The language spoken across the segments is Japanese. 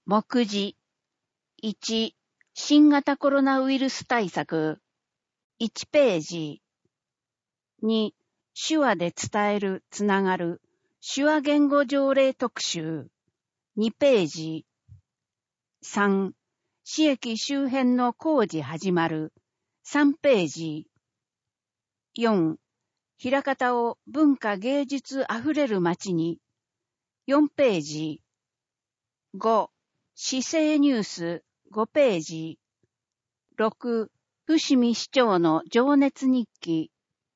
目次。1、新型コロナウイルス対策。1ページ。2、手話で伝える、つながる、手話言語条例特集。2ページ。3、市駅周辺の工事始まる。3ページ。4、枚方を文化芸術あふれる街に。4ページ。5、市政ニュース5ページ。6、伏見市長の情熱日記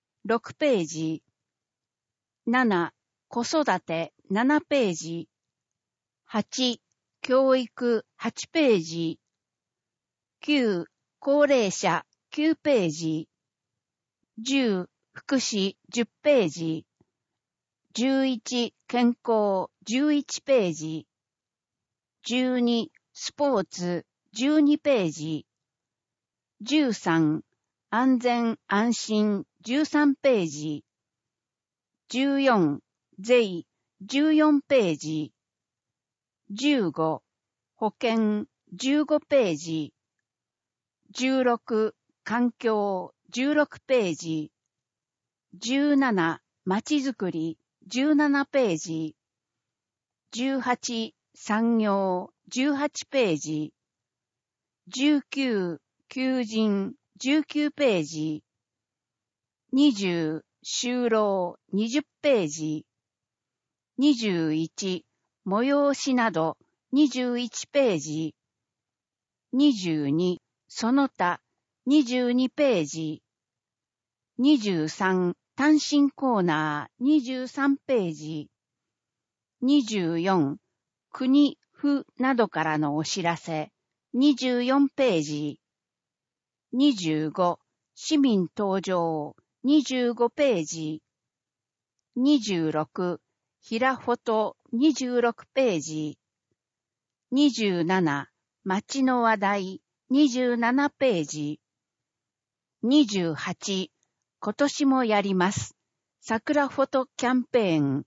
6ページ。7、子育て7ページ。8、教育8ページ。9、高齢者9ページ。10、福祉10ページ。11、健康11ページ。12、スポーツ12ページ。13、安全安心13ページ。14、税14ページ。15、保険15ページ。16、環境16ページ。17、まちづくり17ページ。18、産業18ページ。19、求人19ページ。20、就労20ページ。21、催しなど21ページ。22、その他22ページ。23、単身コーナー23ページ。24、国、府などからのお知らせ24ページ。25、市民登場25ページ。26、ひらフォト26ページ。27、街の話題27ページ。28、今年もやります。桜フォトキャンペーン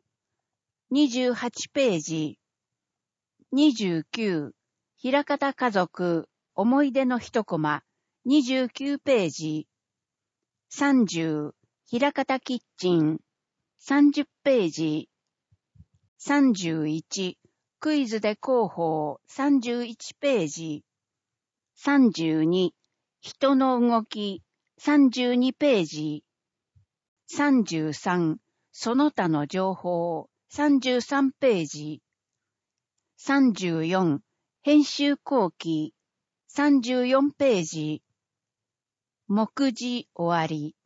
28ページ。29、枚方家族思い出の一コマ29ページ。30、枚方キッチン30ページ。31、クイズで広報31ページ。32、人の動き32ページ。33、その他の情報33ページ。34、編集後期34ページ。目次終わり。